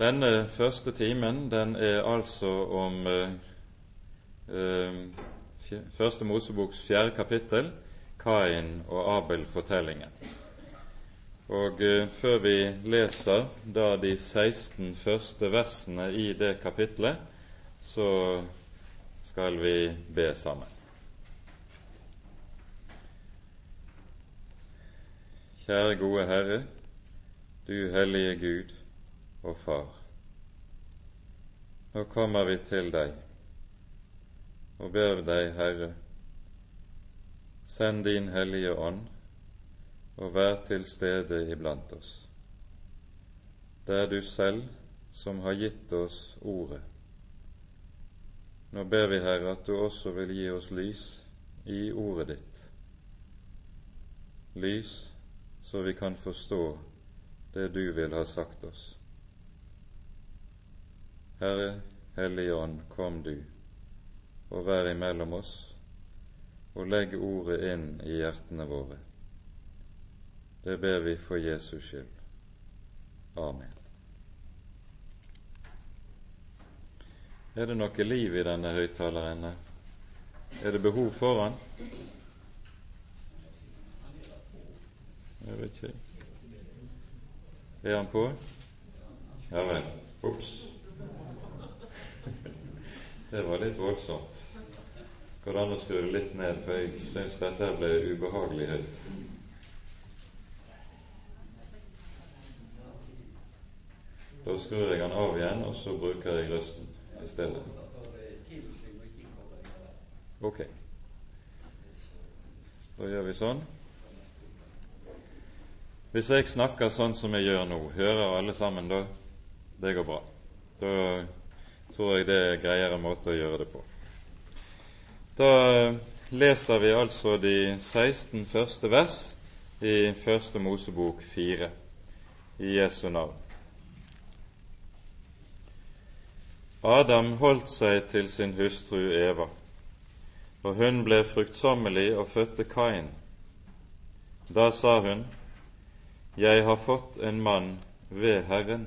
Denne første timen, den er altså om Første Moseboks 4. kapittel, Kain og Abel-fortellingen. Og før vi leser da de 16 første versene i det kapitlet, så skal vi be sammen. Kjære gode Herre, du hellige Gud og Far, nå kommer vi til deg og ber deg, Herre, send din hellige ånd og vær til stede iblant oss. Det er du selv som har gitt oss ordet. Nå ber vi, Herre, at du også vil gi oss lys i ordet ditt, lys så vi kan forstå det du vil ha sagt oss. Herre, Hellige Ånd, kom du og vær imellom oss, og legg ordet inn i hjertene våre. Det ber vi for Jesus skyld. Amen. Er det noe liv i denne høyttaleren? Er det behov for han? Jeg vet ikke. Er han på? Ja vel. Ups. Det var litt voldsomt. Går det an å skru det litt ned, for jeg synes dette ble ubehagelig høyt. Da skrur jeg han av igjen, og så bruker jeg røsten i stedet. Ok. Da gjør vi sånn. Hvis jeg snakker sånn som jeg gjør nå, hører alle sammen da? Det går bra. Da tror jeg det er greiere måte å gjøre det på. Da leser vi altså de 16 første vers i Første Mosebok 4 i Jesu navn. Adam holdt seg til sin hustru Eva, og hun ble fruktsommelig og fødte Kain. Da sa hun: Jeg har fått en mann ved Herren.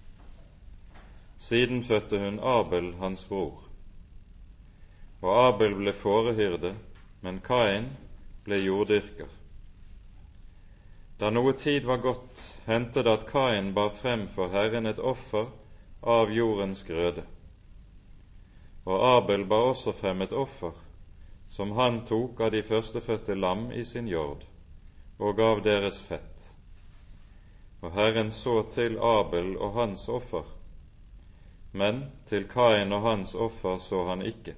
Siden fødte hun Abel, hans bror. Og Abel ble fårehyrde, men Kain ble jorddyrker. Da noe tid var gått, hendte det at Kain bar frem for Herren et offer av jordens grøde. Og Abel bar også frem et offer, som han tok av de førstefødte lam i sin jord, og av deres fett. Og Herren så til Abel og hans offer, men til Kain og hans offer så han ikke.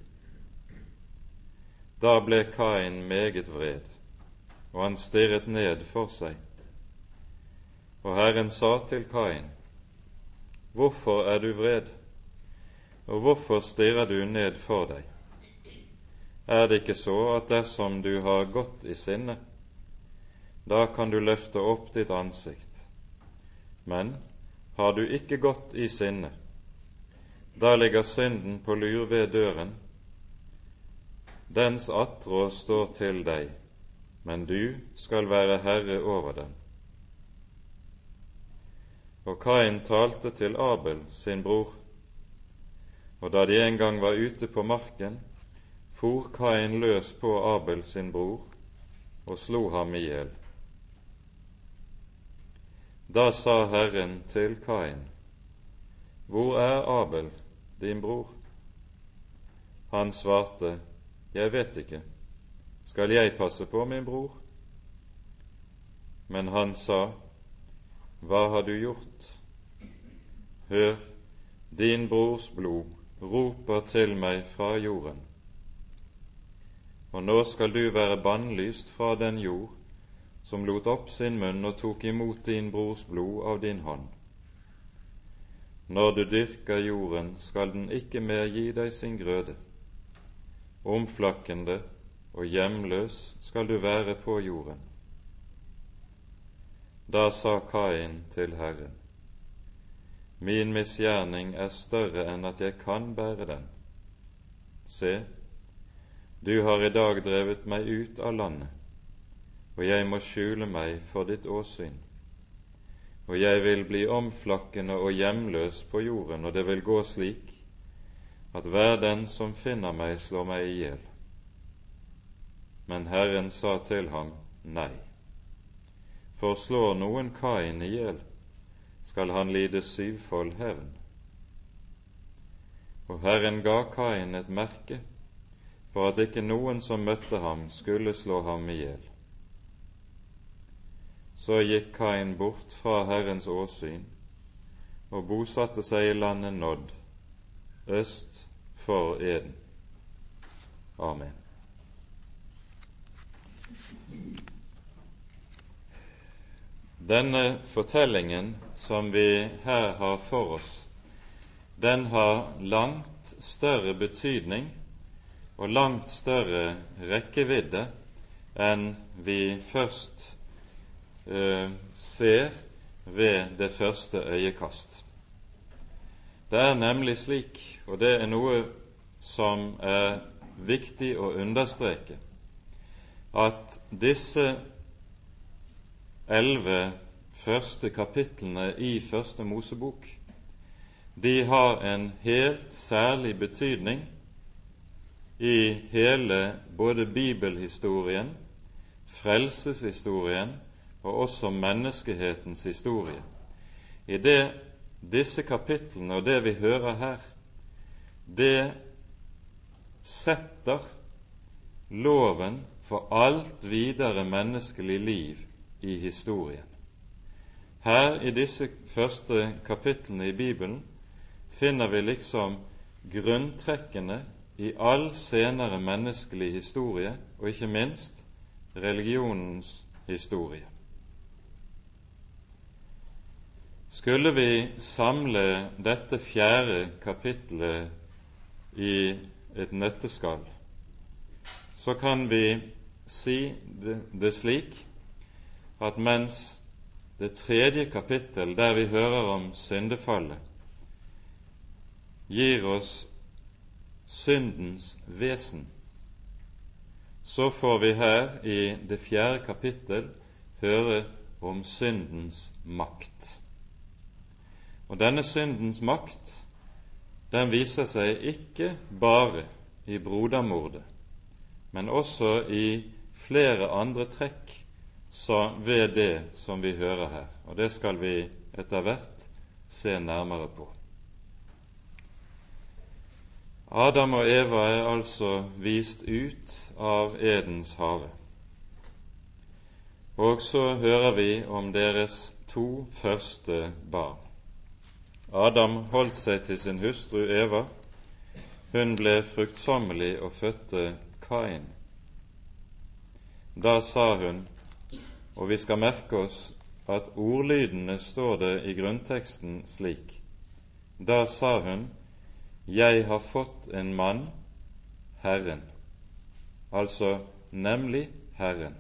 Da ble Kain meget vred, og han stirret ned for seg. Og Herren sa til Kain: Hvorfor er du vred, og hvorfor stirrer du ned for deg? Er det ikke så at dersom du har gått i sinne, da kan du løfte opp ditt ansikt? Men har du ikke gått i sinne, da ligger synden på lur ved døren. Dens attrå står til deg, men du skal være herre over den. Og Kain talte til Abel, sin bror, og da de en gang var ute på marken, for Kain løs på Abel, sin bror, og slo ham i hjel. Da sa Herren til Kain: Hvor er Abel, din bror? Han svarte: Jeg vet ikke. Skal jeg passe på min bror? Men han sa: Hva har du gjort? Hør, din brors blod roper til meg fra jorden. Og nå skal du være bannlyst fra den jord som lot opp sin munn og tok imot din brors blod av din hånd. Når du dyrker jorden, skal den ikke mer gi deg sin grøde. Omflakkende og hjemløs skal du være på jorden. Da sa Kain til Herren: Min misgjerning er større enn at jeg kan bære den. Se, du har i dag drevet meg ut av landet, og jeg må skjule meg for ditt åsyn. og jeg vil bli omflakkende og hjemløs på jorden, og det vil gå slik at hver den som finner meg, slår meg i hjel. Men Herren sa til ham, nei, for slår noen Kain i hjel, skal han lide syvfold hevn. Og Herren ga Kain et merke, for at ikke noen som møtte ham, skulle slå ham i hjel. Så gikk Kain bort fra Herrens åsyn og bosatte seg i landet Nod, øst for Eden. Amen. Denne fortellingen som vi her har for oss, den har langt større betydning og langt større rekkevidde enn vi først ser ved det første øyekast. Det er nemlig slik, og det er noe som er viktig å understreke, at disse 11 første kapitlene i Første Mosebok, de har en helt særlig betydning i hele både bibelhistorien, frelseshistorien og også menneskehetens historie. I det disse kapitlene og det vi hører her, det setter loven for alt videre menneskelig liv i historien. Her i disse første kapitlene i Bibelen finner vi liksom grunntrekkene i all senere menneskelig historie, og ikke minst religionens historie. Skulle vi samle dette 4. kapittelet i et nøtteskall, så kan vi si det slik at mens det 3. kapittel, der vi hører om syndefallet, gir oss syndens vesen, så får vi her i det 4. kapittel høre om syndens makt. Og denne syndens makt, den viser seg ikke bare i brodermordet, men også i flere andre trekk ved det som vi hører her. Og det skal vi etter hvert se nærmere på. Adam og Eva er altså vist ut av Edens hage. Og så hører vi om deres 2 første barn. Adam holdt seg til sin hustru Eva. Hun ble fruktsommelig og fødte Kain. Da sa hun, og vi skal merke oss at ordlydene står det i grunnteksten slik: Da sa hun, jeg har fått en mann, Herren, altså nemlig Herren.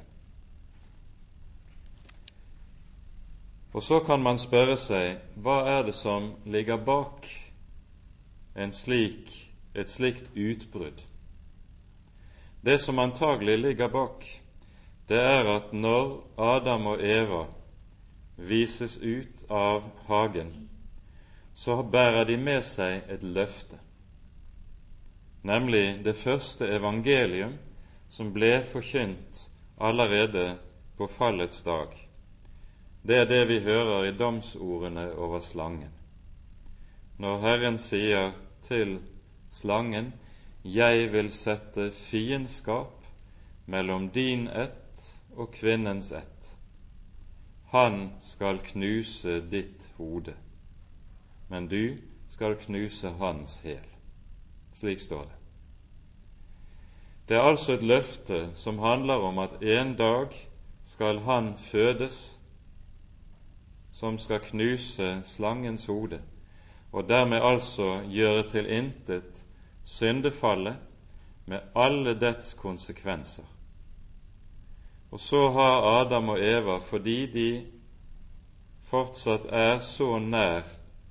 Og så kan man spørre seg, hva er det som ligger bak et slikt utbrudd? Det som antagelig ligger bak, det er at når Adam og Eva vises ut av hagen, så bærer de med seg et løfte, nemlig det første evangelium som ble forkynt allerede på fallets dag. Det er det vi hører i domsordene over slangen. Når Herren sier til slangen, jeg vil sette fiendskap mellom din ett og kvinnens ett. Han skal knuse ditt hode, men du skal knuse hans hæl. Slik står det. Det er altså et løfte som handler om at en dag skal han fødes som skal knuse slangens hode, og dermed altså gjøre til intet syndefallet med alle dets konsekvenser. Og så har Adam og Eva, fordi de fortsatt er så nær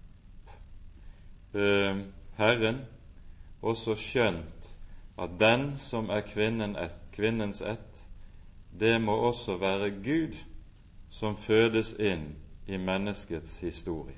Herren, også skjønt at den som er kvinnens ett, det må også være Gud som fødes inn i menneskets historie.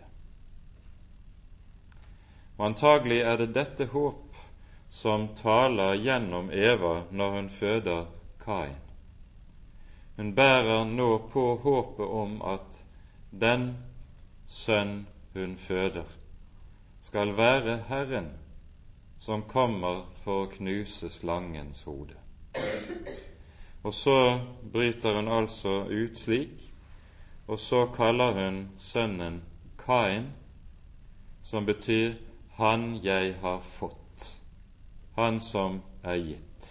Og antagelig er det dette håp som taler gjennom Eva når hun føder Kain. Hun bærer nå på håpet om at den sønn hun føder, skal være Herren som kommer for å knuse slangens hode. Og så bryter hun altså ut slik, og så kaller hun sønnen Kain, som betyr han jeg har fått, han som er gitt.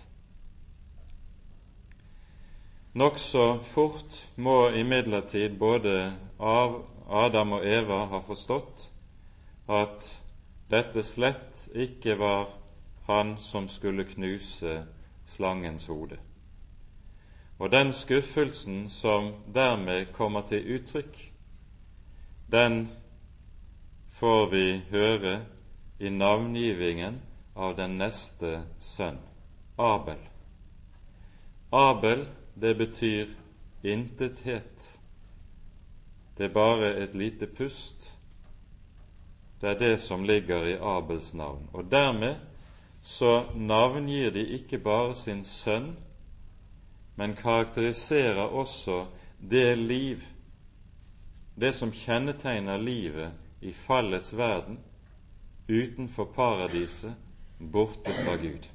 Nokså fort må imidlertid både Adam og Eva ha forstått at dette slett ikke var han som skulle knuse slangens hode. Og den skuffelsen som dermed kommer til uttrykk, den får vi høre i navngivingen av den neste sønn, Abel. Abel, det betyr intethet. Det er bare et lite pust. Det er det som ligger i Abels navn. Og dermed så navngir de ikke bare sin sønn, men karakteriserer også det liv, det som kjennetegner livet i fallets verden, utenfor paradiset, borte fra Gud.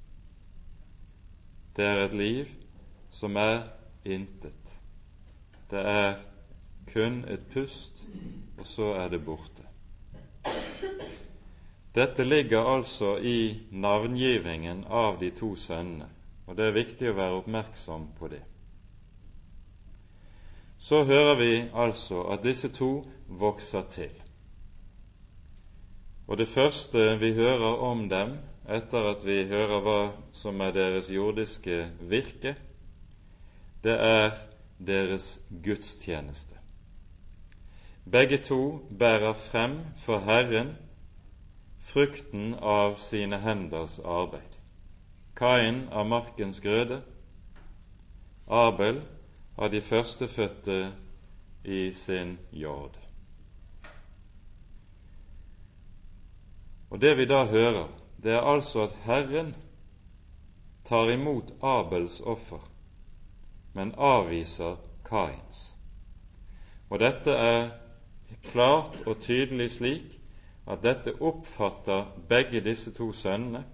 Det er et liv som er intet. Det er kun et pust, og så er det borte. Dette ligger altså i navngivningen av de to sønnene, og det er viktig å være oppmerksom på det. Så hører vi altså at disse to vokser til. Og det første vi hører om dem, etter at vi hører hva som er deres jordiske virke, det er deres gudstjeneste. Begge to bærer frem for Herren frukten av sine henders arbeid. Kain av markens grøde, Abel av de førstefødte i sin jord. Og det vi da hører, det er altså at Herren tar imot Abels offer, men avviser Kains. Og dette er klart og tydelig slik at dette oppfatter begge disse to sønnene.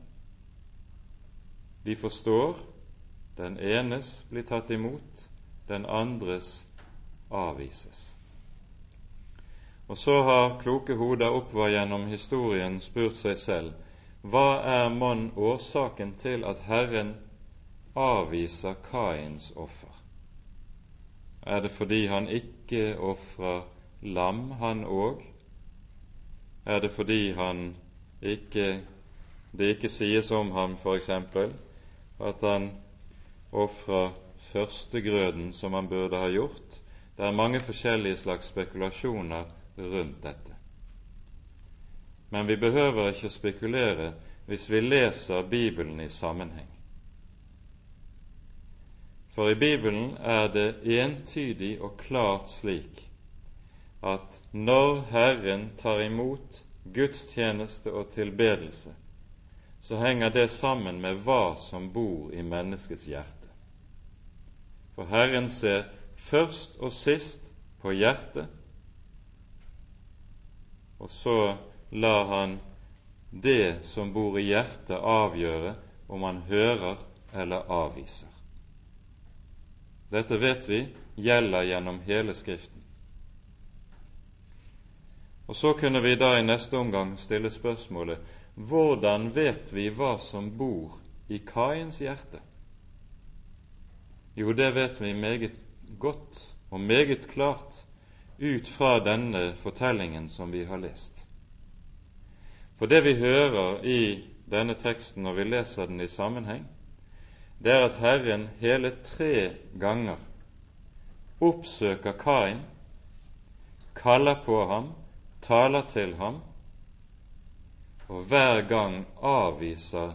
De forstår, den enes blir tatt imot, den andres avvises. Og så har kloke hoder oppover gjennom historien spurt seg selv, hva er mon årsaken til at Herren avviser Kains offer? Er det fordi han ikke ofrer lam, han òg? Er det fordi det ikke sies om ham, for eksempel, at han ofrer førstegrøden som han burde ha gjort? Det er mange forskjellige slags spekulasjoner rundt dette. Men vi behøver ikke spekulere hvis vi leser Bibelen i sammenheng. For i Bibelen er det entydig og klart slik at når Herren tar imot gudstjeneste og tilbedelse, så henger det sammen med hva som bor i menneskets hjerte. For Herren ser først og sist på hjertet, og så lar han det som bor i hjertet avgjøre om han hører eller avviser. Dette vet vi gjelder gjennom hele Skriften. Og så kunne vi da i neste omgang stille spørsmålet: hvordan vet vi hva som bor i Kains hjerte? Jo, det vet vi meget godt og meget klart ut fra denne fortellingen som vi har lest. For det vi hører i denne teksten når vi leser den i sammenheng, det er at Herren hele 3 ganger oppsøker Kain, kaller på ham, taler til ham, og hver gang avviser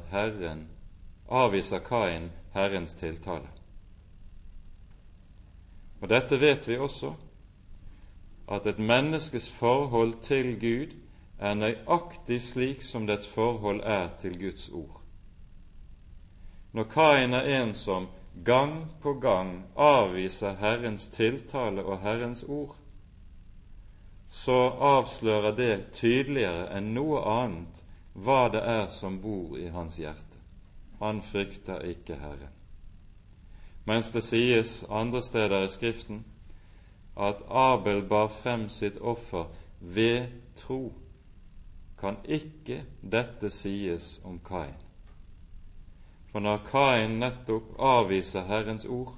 Kain Herrens tiltale. Og dette vet vi også, at et menneskes forhold til Gud er nøyaktig slik som dets forhold er til Guds ord. Når Kain er en som gang på gang avviser Herrens tiltale og Herrens ord, så avslører det tydeligere enn noe annet hva det er som bor i hans hjerte. Han frykter ikke Herren. Mens det sies andre steder i Skriften at Abel bar frem sitt offer ved tro, kan ikke dette sies om Kain. For når Kain nettopp avviser Herrens ord,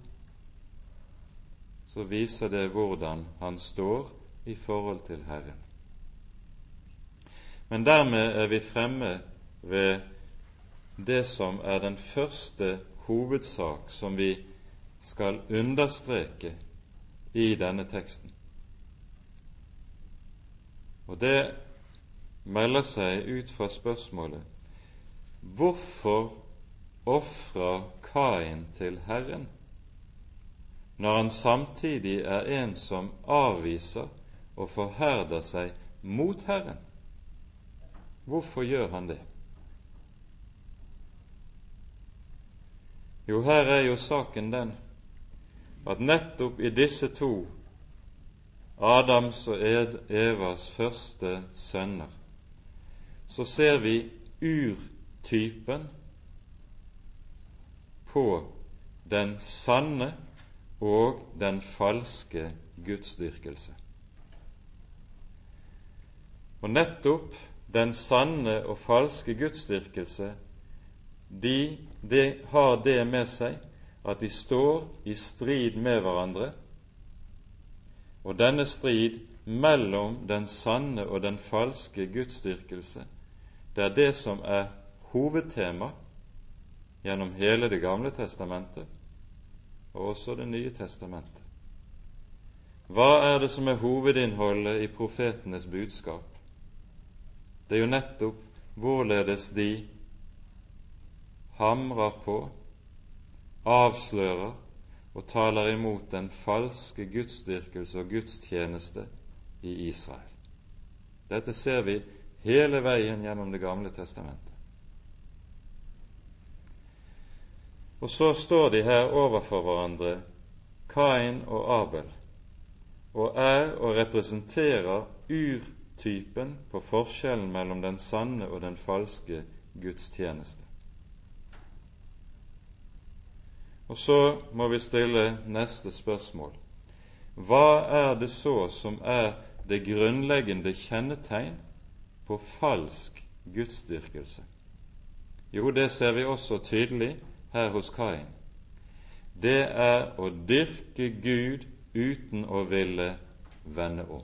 så viser det hvordan han står i forhold til Herren. Men dermed er vi fremme ved det som er den første hovedsak som vi skal understreke i denne teksten. Og det melder seg ut fra spørsmålet: hvorfor ofrer Kain til Herren, når han samtidig er en som avviser og forherder seg mot Herren? Hvorfor gjør han det? Jo, her er jo saken den at nettopp i disse to, Adams og Evas første sønner, så ser vi urtypen på den sanne og den falske gudsdyrkelse. Og nettopp den sanne og falske gudsdyrkelse, de har det med seg at de står i strid med hverandre, og denne strid mellom den sanne og den falske gudsdyrkelse, det er det som er hovedtema gjennom hele Det gamle testamentet og også Det nye testamentet. Hva er det som er hovedinnholdet i profetenes budskap? Det er jo nettopp hvorledes de hamrer på, avslører og taler imot den falske gudsdyrkelse og gudstjeneste i Israel. Dette ser vi hele veien gjennom Det gamle testamentet. Og så står de her overfor hverandre, Kain og Abel, og er og representerer urtypen på forskjellen mellom den sanne og den falske gudstjeneste. Og så må vi stille neste spørsmål: hva er det så som er det grunnleggende kjennetegn på falsk gudsdyrkelse? Jo, det ser vi også tydelig her hos Kain. Det er å dyrke Gud uten å ville vende om.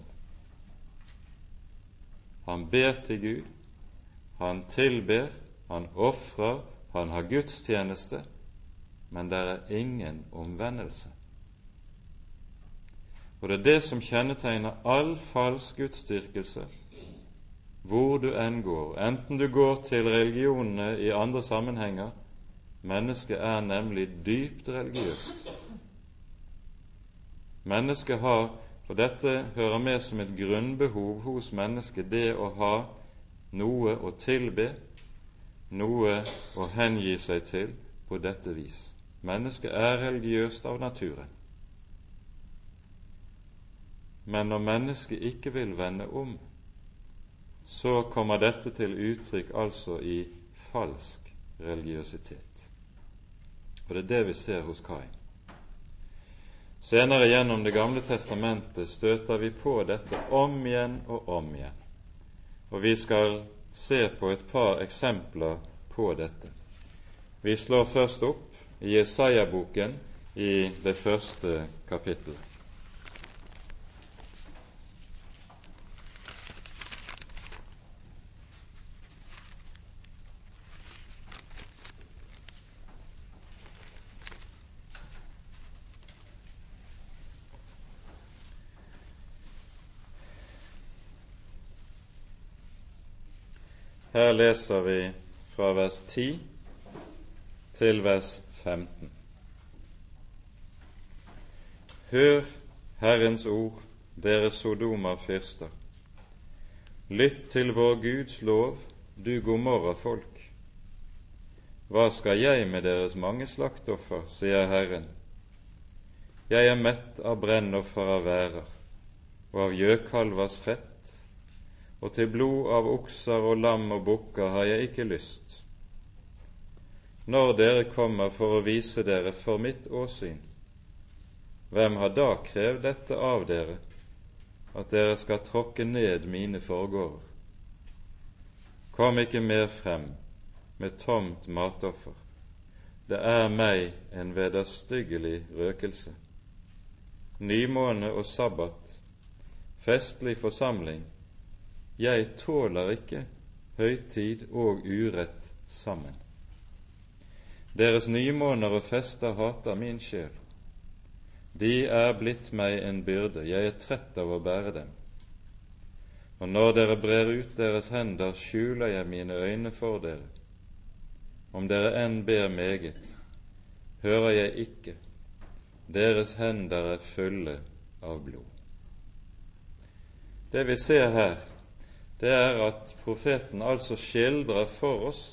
Han ber til Gud, han tilber, han ofrer, han har gudstjeneste, men det er ingen omvendelse. Og det er det som kjennetegner all falsk gudsdyrkelse, hvor du enn går, enten du går til religionene i andre sammenhenger. Mennesket er nemlig dypt religiøst. Mennesket har, og dette hører med som et grunnbehov hos mennesket, det å ha noe å tilbe, noe å hengi seg til på dette vis. Mennesket er religiøst av naturen. Men når mennesket ikke vil vende om, så kommer dette til uttrykk altså i falsk religiøsitet. Og det er det vi ser hos Kain. Senere gjennom Det gamle testamentet støter vi på dette om igjen og om igjen. Og vi skal se på et par eksempler på dette. Vi slår først opp i Jesaja-boken i det første kapittelet. Her leser vi fra vers 10 til vers 15. Hør Herrens ord, dere Sodomar fyrster. Lytt til vår Guds lov, du Gomorra-folk. Hva skal jeg med deres mange slaktoffer, sier Herren. Jeg er mett av brennoffer av værer, og av gjøkalvers fett, og til blod av okser og lam og bukker har jeg ikke lyst. Når dere kommer for å vise dere for mitt åsyn, hvem har da krevd dette av dere, at dere skal tråkke ned mine forgårder? Kom ikke mer frem med tomt matoffer, det er meg en vederstyggelig røkelse. Nymåne og sabbat, festlig forsamling, jeg tåler ikke høytid og urett sammen. Deres nymåner og fester hater min sjel. De er blitt meg en byrde, jeg er trett av å bære dem. Og når dere brer ut deres hender, skjuler jeg mine øyne for dere. Om dere enn ber meget, hører jeg ikke, deres hender er fulle av blod. Det vi ser her, det er at profeten altså skildrer for oss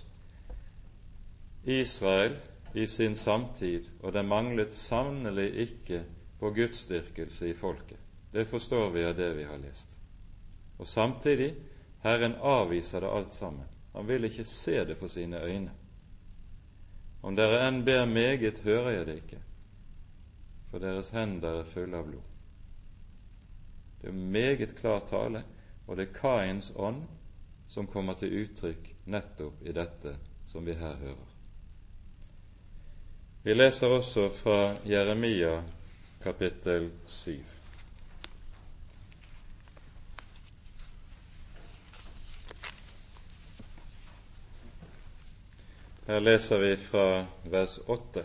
Israel i sin samtid, og det manglet sannelig ikke på gudsdyrkelse i folket. Det forstår vi av det vi har lest. Og samtidig, Herren avviser det alt sammen. Han vil ikke se det for sine øyne. Om dere enn ber meget, hører jeg det ikke, for deres hender er fulle av blod. Det er meget klar tale, og det er Kains ånd som kommer til uttrykk nettopp i dette som vi her hører. Vi leser også fra Jeremia kapittel 7. Her leser vi fra vers 8.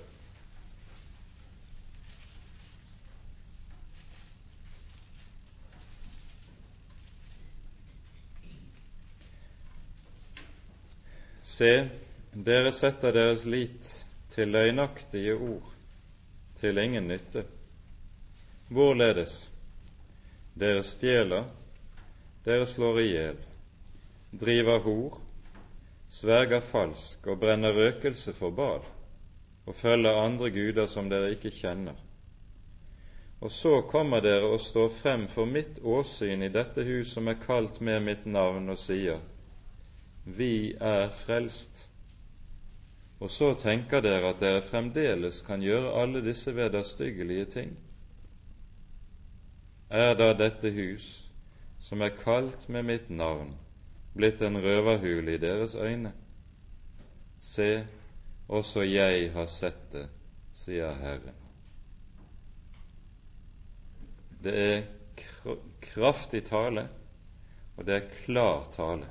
Se, dere setter deres lit til løgnaktige ord, til ingen nytte. Hvorledes? Dere stjeler, dere slår i hjel, driver hor, sverger falsk og brenner røkelse for Baal, og følger andre guder som dere ikke kjenner. Og så kommer dere og står frem for mitt åsyn i dette hus som er kalt med mitt navn, og sier, vi er frelst. Og så tenker dere at dere fremdeles kan gjøre alle disse vederstyggelige ting. Er da dette hus, som er kalt med mitt navn, blitt en røverhule i deres øyne? Se, også jeg har sett det, sier Herren. Det er kraftig tale, og det er klar tale.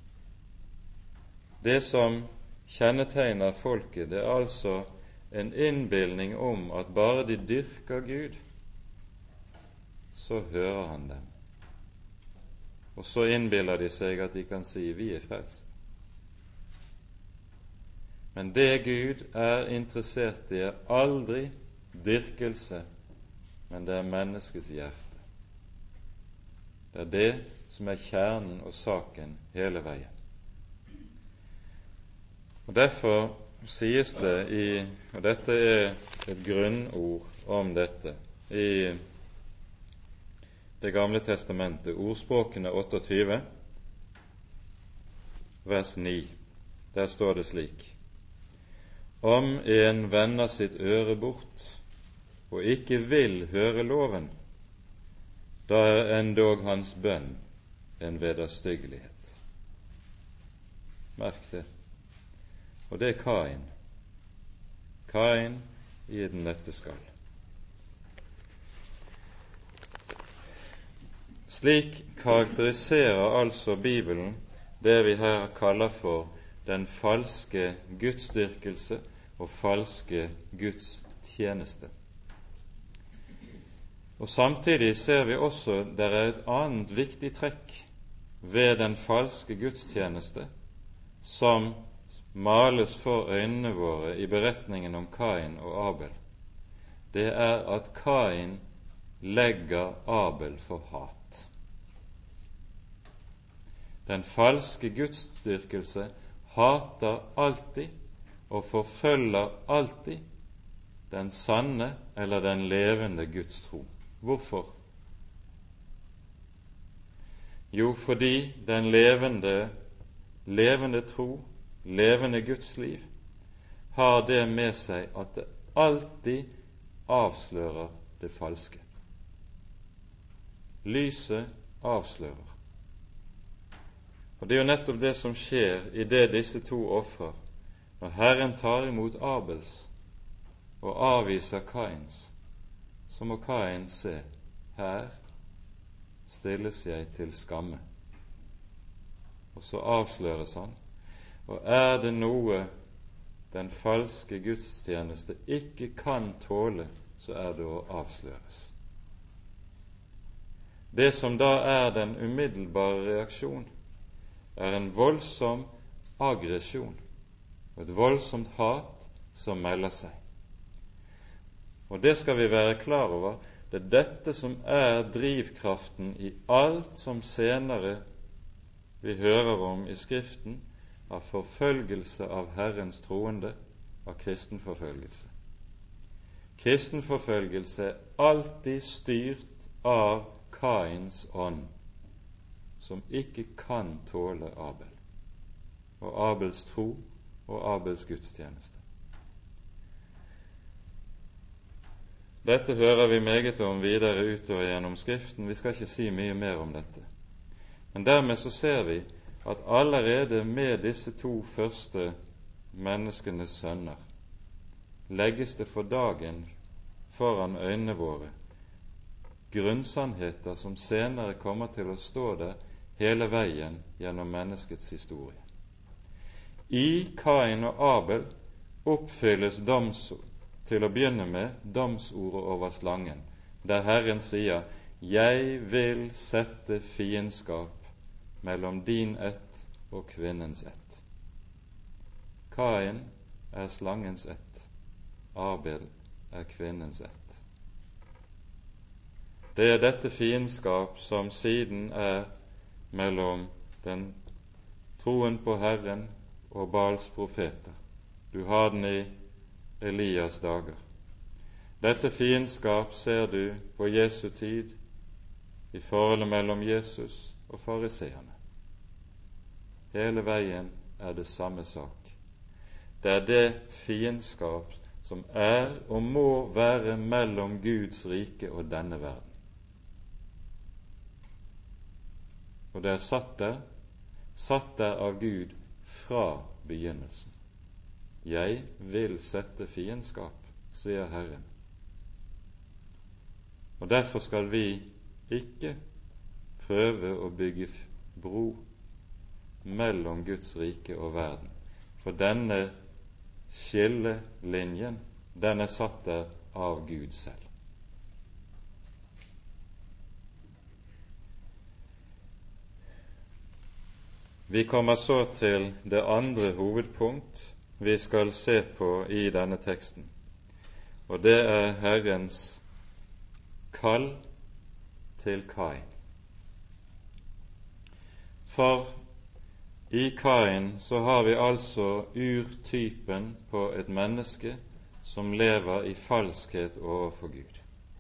Det som kjennetegner folket, det er altså en innbilning om at bare de dyrker Gud, så hører han dem. Og så innbiller de seg at de kan si, vi er frelst. Men det Gud er interessert i, er aldri dyrkelse, men det er menneskets hjerte. Det er det som er kjernen og saken hele veien. Og derfor sies det og dette er et grunnord om dette, i Det gamle testamentet, ordspråkene 28, vers 9. Der står det slik: Om en vender sitt øre bort og ikke vil høre loven, da er endog hans bønn en vederstyggelighet. Merk det. Og det er Kain. Kain i et nøtteskall. Slik karakteriserer altså Bibelen det vi her kaller for den falske gudsdyrkelse og falske gudstjeneste. Og samtidig ser vi også det er et annet viktig trekk ved den falske gudstjeneste som males for øynene våre i beretningen om Kain og Abel. Det er at Kain legger Abel for hat. Den falske gudsdyrkelse hater alltid og forfølger alltid den sanne eller den levende Guds tro. Hvorfor? Jo, fordi den levende tro, levende Guds liv, har det med seg at det alltid avslører det falske. Lyset avslører. Og det er jo nettopp det som skjer i det disse to ofrer. Når Herren tar imot Abels og avviser Kains, så må Kain se, her stilles jeg til skamme. Og så avsløres han. Og er det noe den falske gudstjeneste ikke kan tåle, så er det å avsløres. Det som da er den umiddelbare reaksjon, er en voldsom aggresjon og et voldsomt hat som melder seg. Og det skal vi være klar over. Det er dette som er drivkraften i alt som senere vi hører om i Skriften av forfølgelse av Herrens troende, av kristenforfølgelse. Kristenforfølgelse er alltid styrt av Kains ånd, som ikke kan tåle Abel, og Abels tro og Abels gudstjeneste. Dette hører vi meget om videre utover gjennom Skriften. Vi skal ikke si mye mer om dette. Men dermed så ser vi at allerede med disse to første menneskenes sønner legges det for dagen foran øynene våre grunnsannheter som senere kommer til å stå der hele veien gjennom menneskets historie. I Kain og Abel oppfylles til å begynne med domsordet over slangen, der Herren sier: «Jeg vil sette fiendskap mellom din ett og kvinnens ett.» Kain er slangens ett, Abel er kvinnens ett. Det er dette fiendskap som siden er mellom den troen på Herren og Baals profeter. Du har den i Elias dager. Dette fiendskap ser du på Jesu tid i forholdet mellom Jesus og fariseerne. Hele veien er det samme sak. Det er det fiendskap som er og må være mellom Guds rike og denne verden. Og det er satt der av Gud fra begynnelsen. Jeg vil sette fiendskap, sier Herren. Og derfor skal vi ikke prøve å bygge bro mellom Guds rike og verden, for denne skillelinjen, den er satt der av Gud selv. Vi kommer så til det andre hovedpunkt vi skal se på i denne teksten, og det er Herrens kall til Kain. For i Kain så har vi altså urtypen på et menneske som lever i falskhet overfor Gud.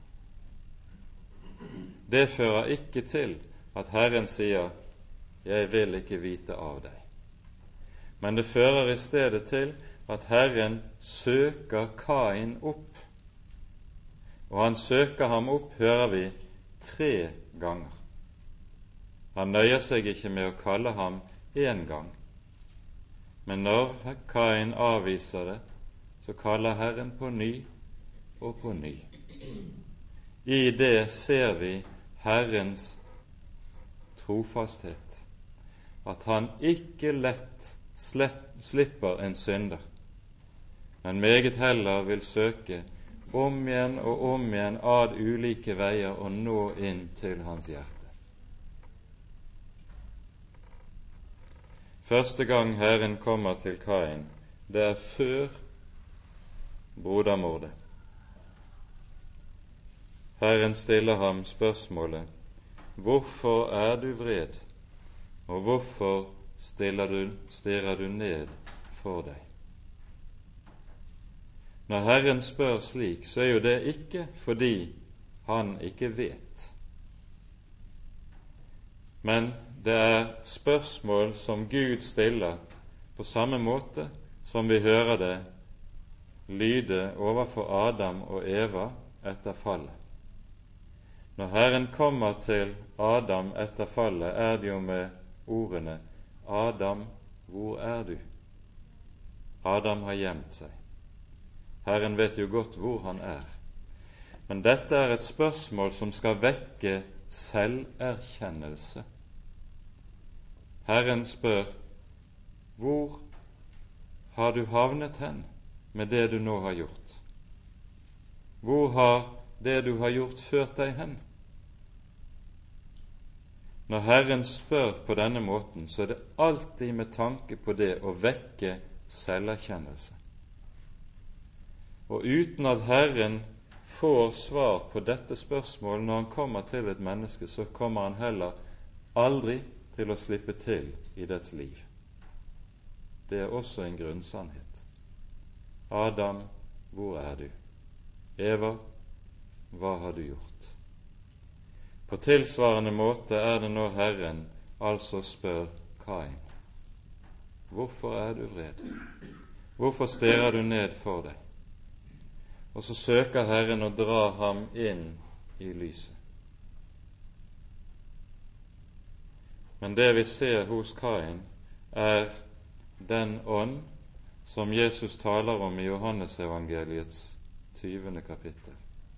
Det fører ikke til at Herren sier: «Jeg vil ikke vite av deg». Men det fører i stedet til at Herren søker Kain opp. Og han søker ham opp, hører vi, 3 ganger. Han nøyer seg ikke med å kalle ham 1 gang. Men når Kain avviser det, så kaller Herren på ny og på ny. I det ser vi Herrens trofasthet, at han ikke lett slipper en synder, men meget heller vil søke om igjen og om igjen ad ulike veier og nå inn til hans hjerte. Første gang Herren kommer til Kain, det er før brodermordet. Herren stiller ham spørsmålet: hvorfor er du vred, og hvorfor stirrer du ned for deg? Når Herren spør slik, så er jo det ikke fordi han ikke vet, men det er spørsmål som Gud stiller på samme måte som vi hører det lyde overfor Adam og Eva etter fallet. Når Herren kommer til Adam etter fallet, er det jo med ordene: Adam, hvor er du? Adam har gjemt seg. Herren vet jo godt hvor han er. Men dette er et spørsmål som skal vekke selverkjennelse. Herren spør: hvor har du havnet hen med det du nå har gjort? Hvor har det du har gjort, ført deg hen? Når Herren spør på denne måten, så er det alltid med tanke på det å vekke selverkjennelse. Og uten at Herren får svar på dette spørsmålet når han kommer til et menneske, så kommer han heller aldri til å slippe til i dets liv. Det er også en grunnsannhet. Adam, hvor er du? Eva, hva har du gjort? På tilsvarende måte er det når Herren altså spør Kain: hvorfor er du vred? Hvorfor stirrer du ned for deg? Og så søker Herren å dra ham inn i lyset. Men det vi ser hos Kain, er den ånd som Jesus taler om i Johannesevangeliets 20. kapittel,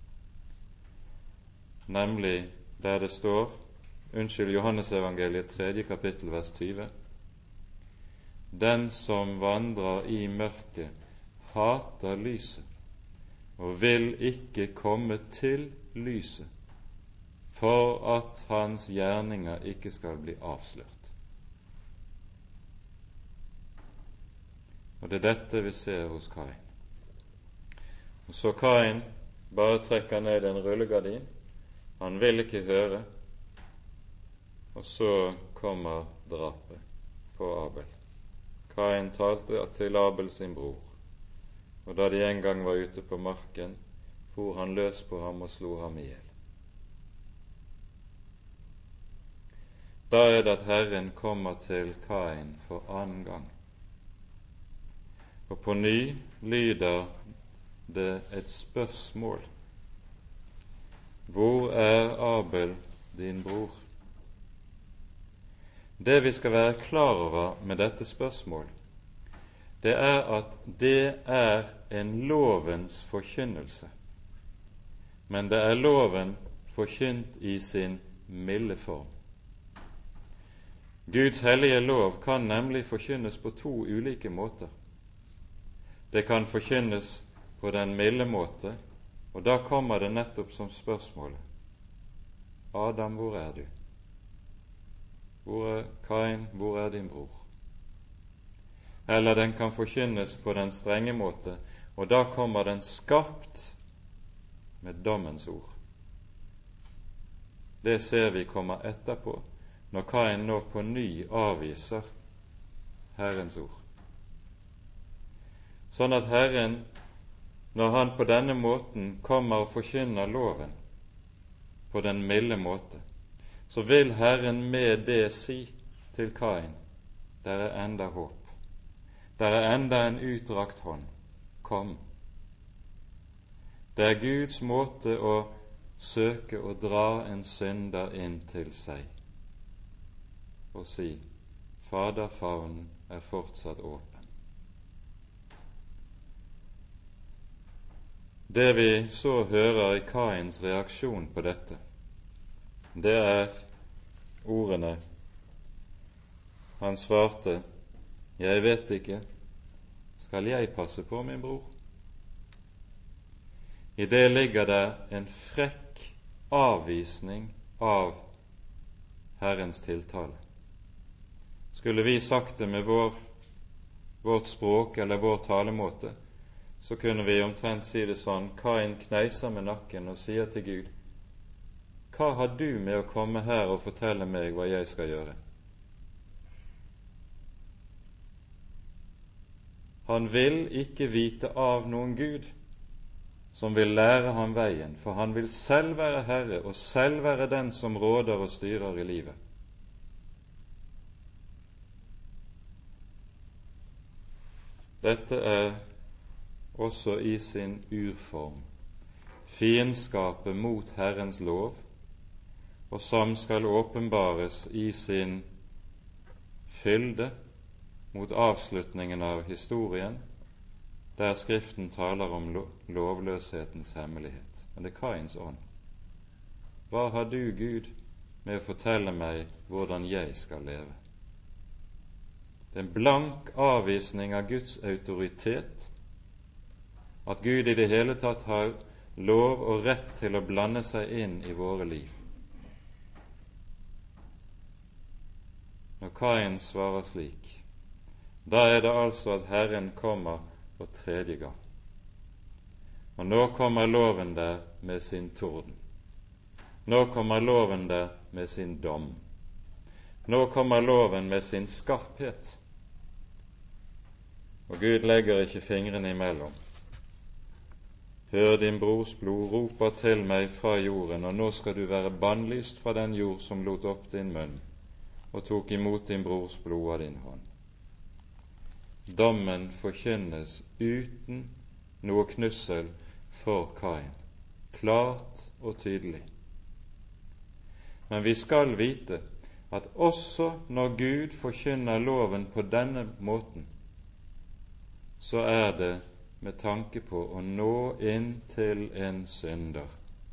nemlig der det står, Johannesevangeliet 3. kapittel vers 20: den som vandrer i mørket, hater lyset og vil ikke komme til lyset, for at hans gjerninger ikke skal bli avslørt. Og det er dette vi ser hos Kain. Og så Kain bare trekker ned en rullegardin, han vil ikke høre, og så kommer drapet på Abel. Kain talte til Abel sin bror, og da de en gang var ute på marken, for han løs på ham og slo ham ihjel. Da er det at Herren kommer til Kain for annen gang, og på ny lyder det et spørsmål: hvor er Abel, din bror? Det vi skal være klar over med dette spørsmål, det er at det er en lovens forkynnelse, men det er loven forkynt i sin milde form. Guds hellige lov kan nemlig forkynnes på to ulike måter. Det kan forkynnes på den milde måte, og da kommer det nettopp som spørsmålet: Adam, hvor er du? Kain, hvor er din bror? Eller den kan forkynnes på den strenge måte, og da kommer den skarpt med dommens ord. Det ser vi kommer etterpå, når Kain nå på ny avviser Herrens ord. Sånn at Herren, når han på denne måten kommer og forkynner loven på den milde måte, så vil Herren med det si til Kain: der er enda håp, der er enda en utdrakt hånd, kom. Det er Guds måte å søke å dra en synder inn til seg og si: Faderfavnen er fortsatt åpen. Det vi så hører i Kains reaksjon på dette, det er ordene: han svarte: jeg vet ikke, skal jeg passe på min bror? I det ligger det en frekk avvisning av Herrens tiltale. Skulle vi sagt det med vårt språk eller vår talemåte, så kunne vi omtrent si det sånn: Kain kneiser med nakken og sier til Gud: hva har du med å komme her og fortelle meg hva jeg skal gjøre? Han vil ikke vite av noen Gud som vil lære ham veien, for han vil selv være herre og selv være den som råder og styrer i livet. Dette er også i sin urform fiendskapet mot Herrens lov, og som skal åpenbares i sin fylde mot avslutningen av historien, der Skriften taler om lovløshetens hemmelighet. Men det er Kains ånd. Hva har du, Gud, med å fortelle meg hvordan jeg skal leve? Det er en blank avvisning av Guds autoritet, at Gud i det hele tatt har lov og rett til å blande seg inn i våre liv. Når Kain svarer slik, da er det altså at Herren kommer for tredje gang. Og nå kommer loven der med sin torden. Nå kommer loven der med sin dom. Nå kommer loven med sin skarphet. Og Gud legger ikke fingrene imellom. Hør, din brors blod roper til meg fra jorden, og nå skal du være bannlyst fra den jord som lot opp din munn og tok imot din brors blod av din hånd. Dommen forkynnes uten noe knussel for Kain, klart og tydelig. Men vi skal vite at også når Gud forkynner loven på denne måten, så er det med tanke på å nå inn til en synder,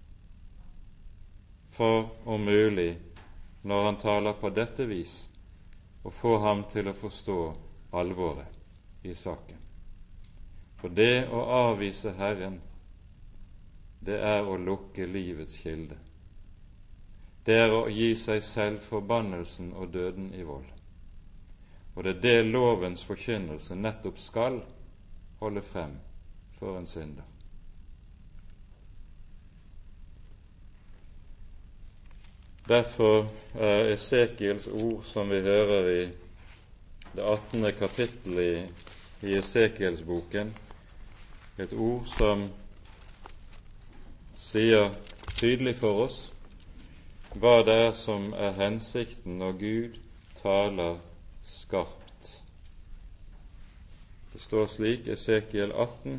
for om mulig, når han taler på dette vis, å få ham til å forstå alvoret i saken. For det å avvise Herren, det er å lukke livets kilde. Det er å gi seg selv forbannelsen og døden i vold. Og det er det lovens forkynnelse nettopp skal holde frem for en synder. Derfor er Esekiels ord, som vi hører i det 18. kapittelet i Esekielsboken, et ord som sier tydelig for oss hva det er som er hensikten når Gud taler skarpt. Det står slik, Esekiel 18,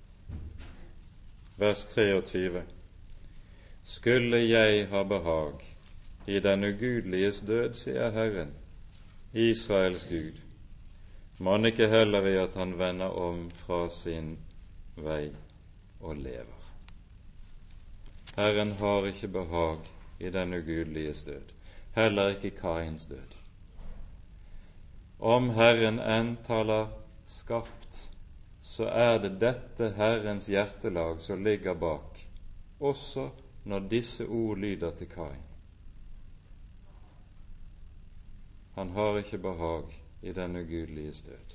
vers 23. Skulle jeg ha behag i den ugudeliges død, sier Herren, Israels Gud, man ikke heller ved at han vender om fra sin vei og lever. Herren har ikke behag i den ugudeliges død, heller ikke Kains død. Om Herren enn taler skarpt, så er det dette Herrens hjertelag som ligger bak, også når disse ord lyder til Kain. Han har ikke behag i den ugudeliges død.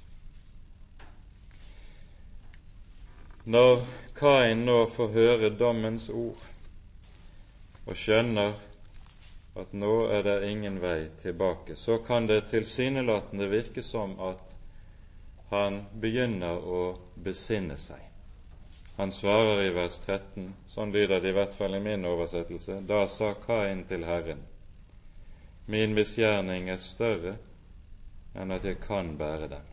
Når Kain nå får høre dommens ord og skjønner at nå er det ingen vei tilbake, så kan det tilsynelatende virke som at han begynner å besinne seg. Han svarer i vers 13, sånn lyder det i hvert fall i min oversettelse, da sa Kain til Herren, min misgjerning er større enn at jeg kan bære den.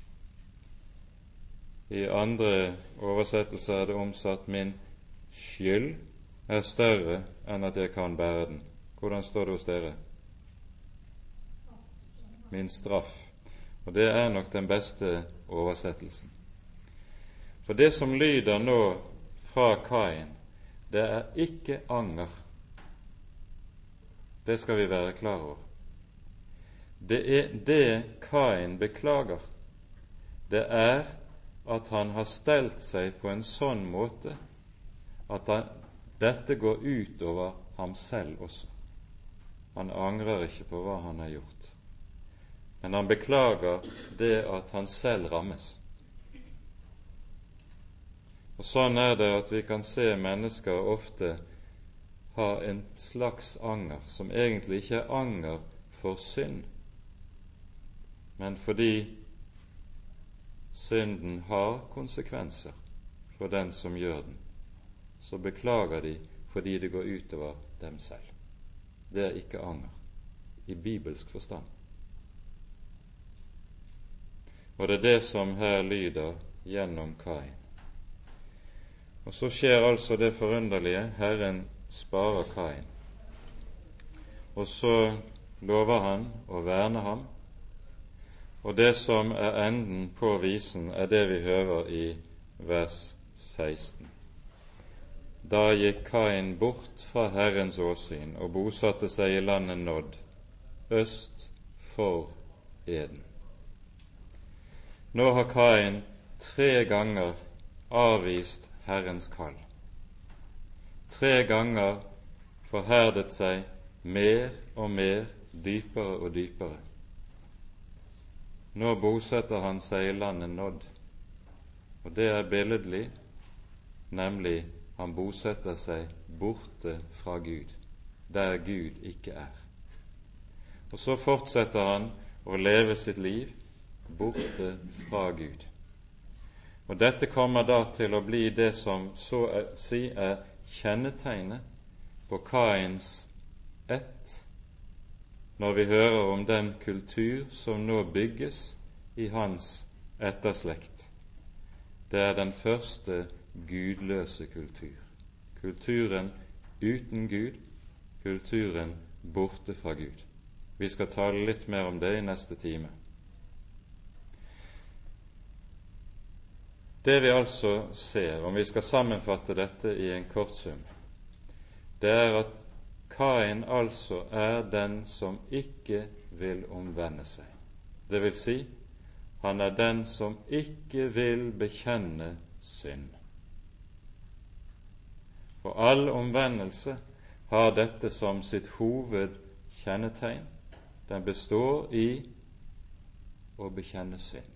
I andre oversettelser er det omsatt, min skyld er større enn at jeg kan bære den. Hvordan står det hos dere? Min straff. Og det er nok den beste oversettelsen. For det som lyder nå fra Kain, det er ikke anger. Det skal vi være klar over. Det er det Kain beklager. Det er at han har stelt seg på en sånn måte at dette går ut over ham selv også. Han angrer ikke på hva han har gjort, men han beklager det at han selv rammes. Og sånn er det at vi kan se mennesker ofte har en slags anger som egentlig ikke er anger for synd, men fordi synden har konsekvenser for den som gjør den, så beklager de fordi det går utover dem selv. Det er ikke anger i bibelsk forstand. Og det er det som her lyder gjennom Kain. Og så skjer altså det forunderlige: Herren sparer Kain, og så lover han å verne ham. Og det som er enden på visen, er det vi hører i vers 16. Da gikk Kain bort fra Herrens åsyn og bosatte seg i landet Nod, øst for Eden. Nå har Kain 3 ganger avvist Herrens kall, 3 ganger forherdet seg mer og mer, dypere og dypere. Nå bosetter han seg i landet Nod, og det er billedlig, nemlig han bosetter seg borte fra Gud, der Gud ikke er. Og så fortsetter han å leve sitt liv borte fra Gud. Og dette kommer da til å bli det som så å si er kjennetegnet på Kains ett, når vi hører om den kultur som nå bygges i hans etterslekt. Det er den første gudløse kultur. Kulturen uten Gud, kulturen borte fra Gud. Vi skal tale litt mer om det i neste time. Det vi altså ser, om vi skal sammenfatte dette i en kort sum, det er at Kain altså er den som ikke vil omvende seg. Det vil si, han er den som ikke vil bekjenne synd. For all omvendelse har dette som sitt hovedkjennetegn. Den består i å bekjenne synd.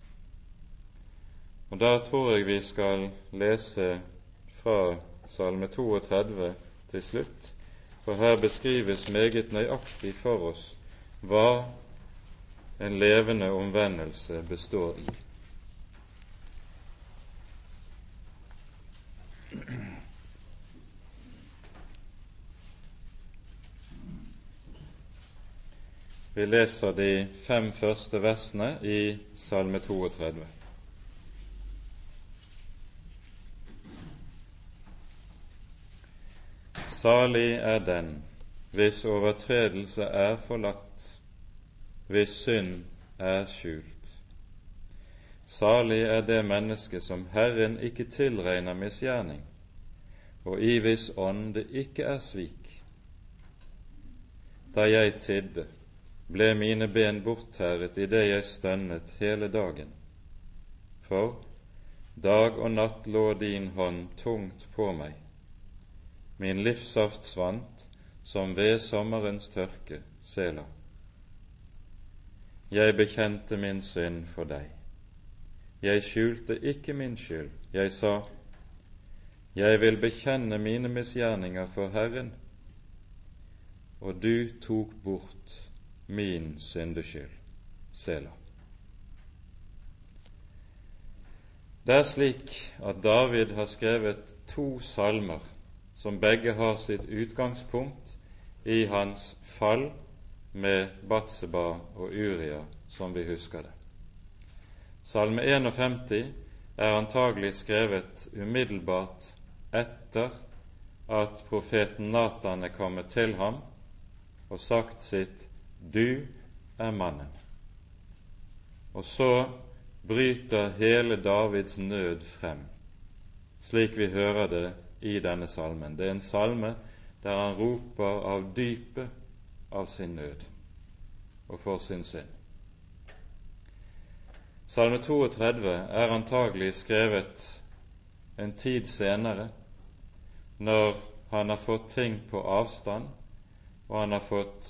Og da tror jeg vi skal lese fra Salme 32 til slutt, for her beskrives meget nøyaktig for oss hva en levende omvendelse består i. Vi leser de 5 første versene i Salme 32. Salig er den hvis overtredelse er forlatt, hvis synd er skjult. Salig er det menneske som Herren ikke tilregner misgjerning, og i hvis ånd det ikke er svik. Da jeg tidde, ble mine ben bortterret i det jeg stønnet hele dagen. For dag og natt lå din hånd tungt på meg. Min livssaft svant som ved sommerens tørke, Sela. Jeg bekjente min synd for deg. Jeg skjulte ikke min skyld. Jeg sa, jeg vil bekjenne mine misgjerninger for Herren, og du tok bort min syndeskyld, Sela. Det er slik at David har skrevet 2 salmer som begge har sitt utgangspunkt i hans fall med Batseba og Uria, som vi husker det. Salme 51 er antagelig skrevet umiddelbart etter at profeten Natan er kommet til ham og sagt sitt «Du er mannen». Og så bryter hele Davids nød frem, slik vi hører det i denne salmen. Det er en salme der han roper av dypet av sin nød og for sin synd. Salme 32 er antagelig skrevet en tid senere, når han har fått ting på avstand, og han har fått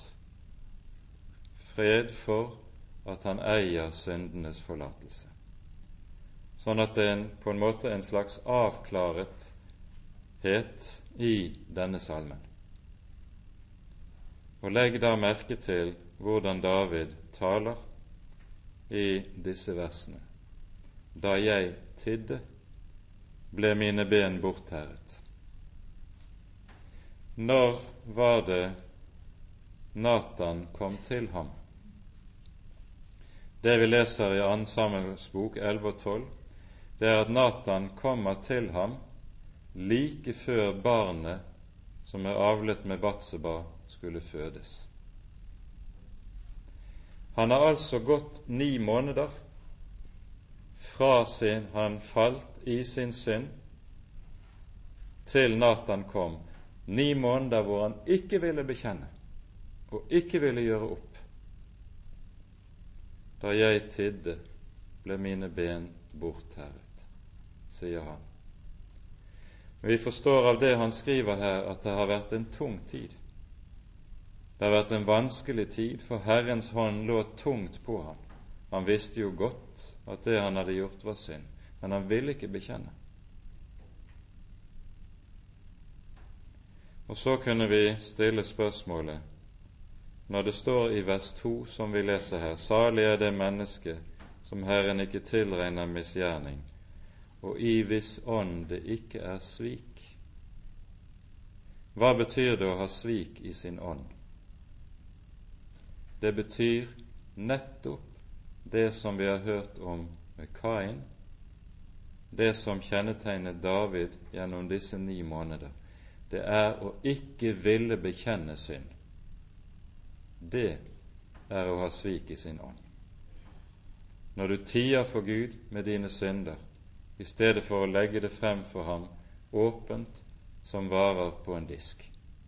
fred for at han eier syndenes forlatelse. Sånn at det er på en måte en slags avklarethet i denne salmen. Og legg da merke til hvordan David taler i disse versene. Da jeg tidde, ble mine ben bortherret. Når var det Natan kom til ham? Det vi leser i 2. Samuels bok 11 og 12, det er at Natan kommer til ham like før barnet som er avlet med Batseba, skulle fødes. Han har altså gått 9 måneder fra han falt i sin synd til Natan kom. 9 måneder hvor han ikke ville bekjenne og ikke ville gjøre opp. Da jeg tidde, ble mine ben bortherret, sier han. Men vi forstår av det han skriver her, at det har vært en tung tid. Det har vært en vanskelig tid, for Herrens hånd lå tungt på ham. Han visste jo godt at det han hadde gjort var synd, men han ville ikke bekjenne. Og så kunne vi stille spørsmålet, når det står i vers 2 som vi leser her: salig er det menneske som Herren ikke tilregner misgjerning, og i viss ånd det ikke er svik. Hva betyr det å ha svik i sin ånd? Det betyr nettopp det som vi har hørt om med Kain, det som kjennetegnet David gjennom disse 9 måneder. Det er å ikke ville bekjenne synd. Det er å ha svik i sin ånd. Når du tier for Gud med dine synder, i stedet for å legge det frem for ham åpent som varer på en disk.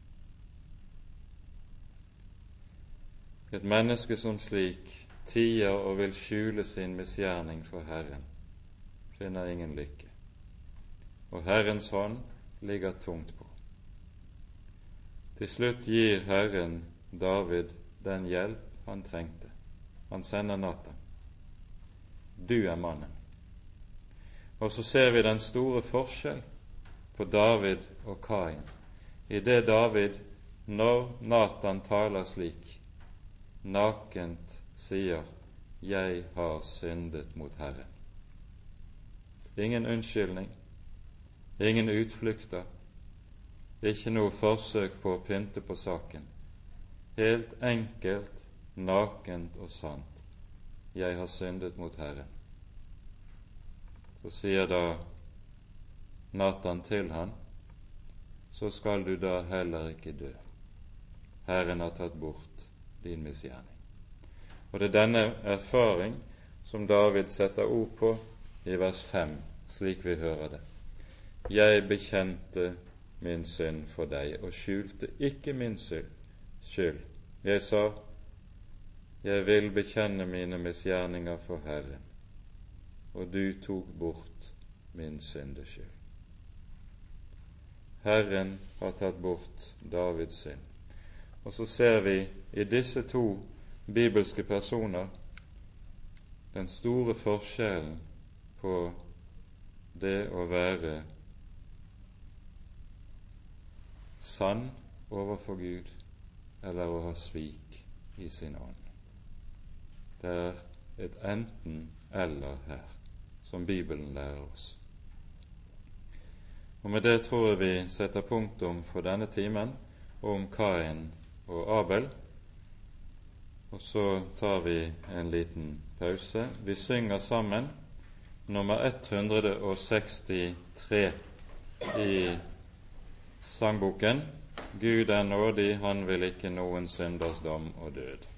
Et menneske som slik tier og vil skjule sin misgjerning for Herren, finner ingen lykke, og Herrens hånd ligger tungt på. Til slutt gir Herren David den hjelp han trengte. Han sender Natan. Du er mannen. Og så ser vi den store forskjell på David og Kain, i det David, når Natan taler slik, nakent sier: jeg har syndet mot Herren. Ingen unnskyldning, ingen utflukter, ikke noe forsøk på å pynte på saken. Helt enkelt, nakent og sant: jeg har syndet mot Herren. Så sier da Natan til han: så skal du da heller ikke dø. Herren har tatt bort din misgjerning. Og det er denne erfaring som David setter ord på i vers 5, slik vi hører det. Jeg bekjente min synd for deg og skjulte ikke min skyld. Jeg sa: jeg vil bekjenne mine misgjerninger for Herren, og du tok bort min syndeskyld. Herren har tatt bort Davids synd. Og så ser vi i disse 2 bibelske personer den store forskjellen på det å være sann overfor Gud eller å ha svik i sin ånd. Det er et enten-eller her, som Bibelen lærer oss. Og med det tror jeg vi setter punktum for denne timen om Kain og Abel, og så tar vi en liten pause. Vi synger sammen nummer 163 i sangboken: Gud er nådig, han vil ikke noen synders dom og død.